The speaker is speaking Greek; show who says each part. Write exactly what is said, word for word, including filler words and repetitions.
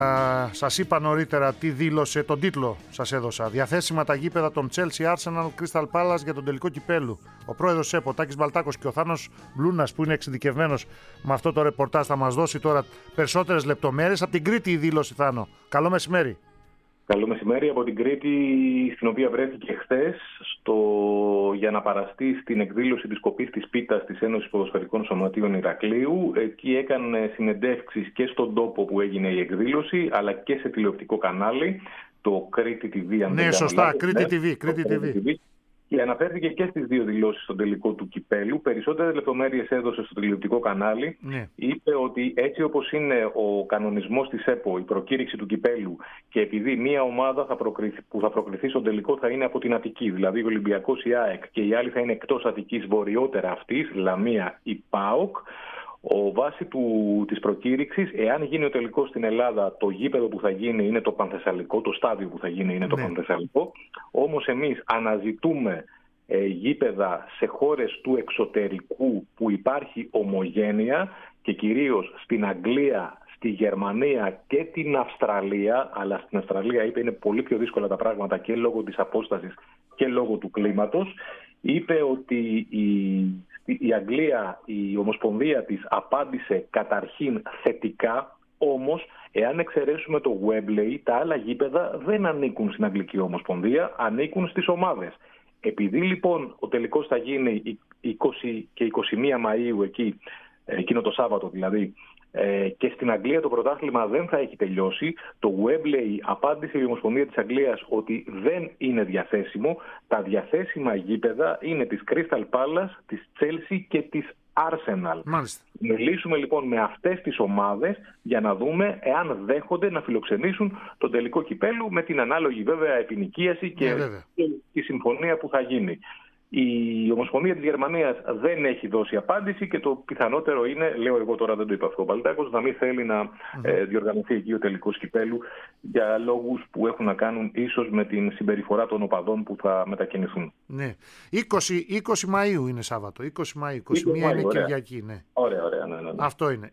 Speaker 1: Σας είπα νωρίτερα τι δήλωσε, τον τίτλο σας έδωσα. Διαθέσιμα τα γήπεδα των Chelsea, Arsenal, Crystal Palace για τον τελικό κυπέλου. Ο πρόεδρος ΕΠΟ, Τάκης Μπαλτάκος, και ο Θάνος Μπλούνας, που είναι εξειδικευμένος με αυτό το ρεπορτάζ, θα μας δώσει τώρα περισσότερες λεπτομέρειες. Από την Κρήτη η δήλωση, Θάνο. Καλό μεσημέρι.
Speaker 2: Καλό μεσημέρι από την Κρήτη, στην οποία βρέθηκε χθες στο... για να παραστεί στην εκδήλωση της κοπής της πίτας της Ένωσης Ποδοσφαιρικών Σωματείων Ηρακλείου. Εκεί έκανε συνεντεύξεις και στον τόπο που έγινε η εκδήλωση, αλλά και σε τηλεοπτικό κανάλι, το Κρήτη τι βι. Αν
Speaker 1: ναι, σωστά, Κρήτη τι βι. Κρήτη τι βι.
Speaker 2: Και αναφέρθηκε και στις δύο δηλώσεις στον τελικό του κυπέλου. Περισσότερες λεπτομέρειες έδωσε στο τηλεοπτικό κανάλι.
Speaker 1: Ναι.
Speaker 2: Είπε ότι έτσι όπως είναι ο κανονισμός της ΕΠΟ, η προκήρυξη του κυπέλου, και επειδή μία ομάδα θα προκριθεί, που θα προκριθεί στον τελικό θα είναι από την Αττική, δηλαδή ο Ολυμπιακός, η ΑΕΚ, και η άλλη θα είναι εκτός Αττικής, βορειότερα αυτής, Λαμία, η ΠΑΟΚ. Ο βάση του, της προκήρυξης, εάν γίνει ο τελικός στην Ελλάδα, το γήπεδο που θα γίνει είναι το Πανθεσσαλικό, το στάδιο που θα γίνει είναι το ναι. Πανθεσσαλικό. Όμως εμείς αναζητούμε ε, γήπεδα σε χώρες του εξωτερικού που υπάρχει ομογένεια, και κυρίως στην Αγγλία, στη Γερμανία και την Αυστραλία. Αλλά στην Αυστραλία, είπε, είναι πολύ πιο δύσκολα τα πράγματα και λόγω της απόστασης και λόγω του κλίματος. Είπε ότι η, η Αγγλία, η Ομοσπονδία της, απάντησε καταρχήν θετικά, όμως εάν εξαιρέσουμε το Wembley, τα άλλα γήπεδα δεν ανήκουν στην Αγγλική Ομοσπονδία, ανήκουν στις ομάδες. Επειδή λοιπόν ο τελικός θα γίνει είκοσι και είκοσι μία Μαΐου, εκεί, εκείνο το Σάββατο δηλαδή, και στην Αγγλία το πρωτάθλημα δεν θα έχει τελειώσει, το Wembley απάντησε η Ομοσπονδία της Αγγλίας ότι δεν είναι διαθέσιμο. Τα διαθέσιμα γήπεδα είναι της Crystal Palace, της Chelsea και της Arsenal.
Speaker 1: Μάλιστα.
Speaker 2: Μιλήσουμε λοιπόν με αυτές τις ομάδες για να δούμε εάν δέχονται να φιλοξενήσουν τον τελικό κυπέλου, με την ανάλογη βέβαια επινοικίαση και,
Speaker 1: yeah,
Speaker 2: και τη συμφωνία που θα γίνει. Η Ομοσπονδία της Γερμανίας δεν έχει δώσει απάντηση και το πιθανότερο είναι, λέω εγώ τώρα, δεν το είπα αυτό ο Μπαλτάκος, να μην θέλει να mm-hmm. ε, διοργανωθεί εκεί ο τελικός κυπέλου για λόγους που έχουν να κάνουν ίσως με την συμπεριφορά των οπαδών που θα μετακινηθούν.
Speaker 1: Ναι. είκοσι, είκοσι Μαΐου είναι Σάββατο, είκοσι Μαΐου, είκοσι μία είναι Κυριακή. Ναι.
Speaker 2: Ωραία, ωραία. Ναι, ναι, ναι.
Speaker 1: Αυτό είναι.